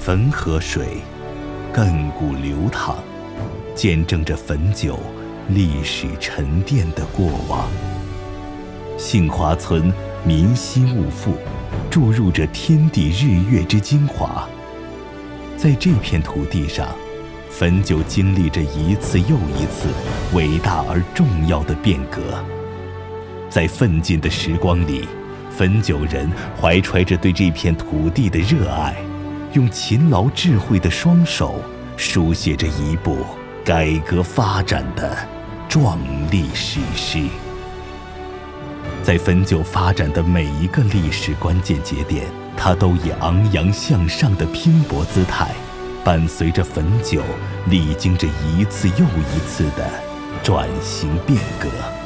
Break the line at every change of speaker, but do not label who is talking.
汾河水亘古流淌，见证着汾酒历史沉淀的过往。杏花村民心物阜，注入着天地日月之精华。在这片土地上，汾酒经历着一次又一次伟大而重要的变革。在奋进的时光里，汾酒人怀揣着对这片土地的热爱，用勤劳智慧的双手书写着一部改革发展的壮丽史诗。在汾酒发展的每一个历史关键节点，它都以昂扬向上的拼搏姿态，伴随着汾酒历经着一次又一次的转型变革。